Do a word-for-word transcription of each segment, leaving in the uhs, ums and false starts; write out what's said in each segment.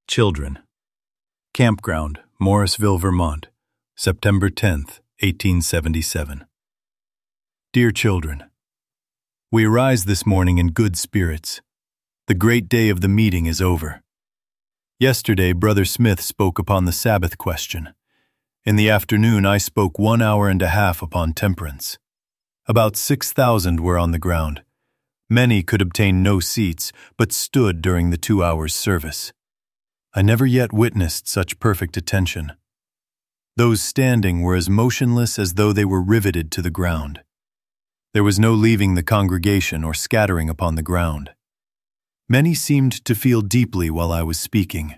Children. Campground, Morrisville, Vermont, September tenth, eighteen seventy-seven. Dear children, we arise this morning in good spirits. The great day of the meeting is over. Yesterday, Brother Smith spoke upon the Sabbath question. In the afternoon, I spoke one hour and a half upon temperance. About six thousand were on the ground. Many could obtain no seats, but stood during the two hours' service. I never yet witnessed such perfect attention. Those standing were as motionless as though they were riveted to the ground. There was no leaving the congregation or scattering upon the ground. Many seemed to feel deeply while I was speaking.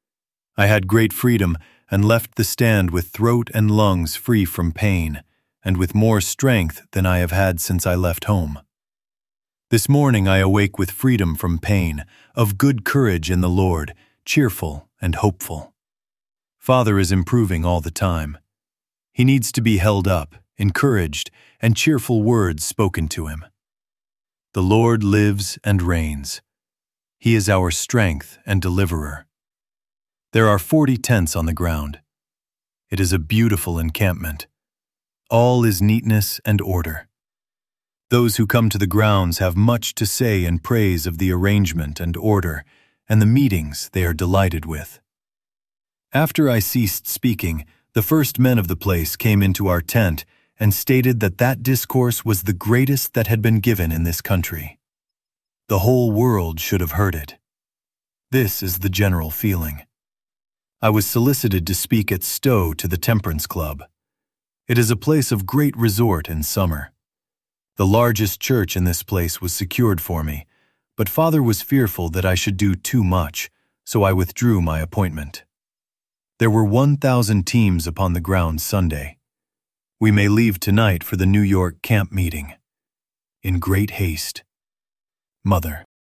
I had great freedom and left the stand with throat and lungs free from pain, and with more strength than I have had since I left home. This morning I awake with freedom from pain, of good courage in the Lord, cheerful and hopeful. Father is improving all the time. He needs to be held up, encouraged, and cheerful words spoken to him. The Lord lives and reigns. He is our strength and deliverer. There are forty tents on the ground. It is a beautiful encampment. All is neatness and order. Those who come to the grounds have much to say in praise of the arrangement and order, and the meetings they are delighted with. After I ceased speaking, the first men of the place came into our tent and stated that that discourse was the greatest that had been given in this country. The whole world should have heard it. This is the general feeling. I was solicited to speak at Stowe to the Temperance Club. It is a place of great resort in summer. The largest church in this place was secured for me, but Father was fearful that I should do too much, so I withdrew my appointment. There were one thousand teams upon the ground Sunday. We may leave tonight for the New York camp meeting. In great haste. Mother.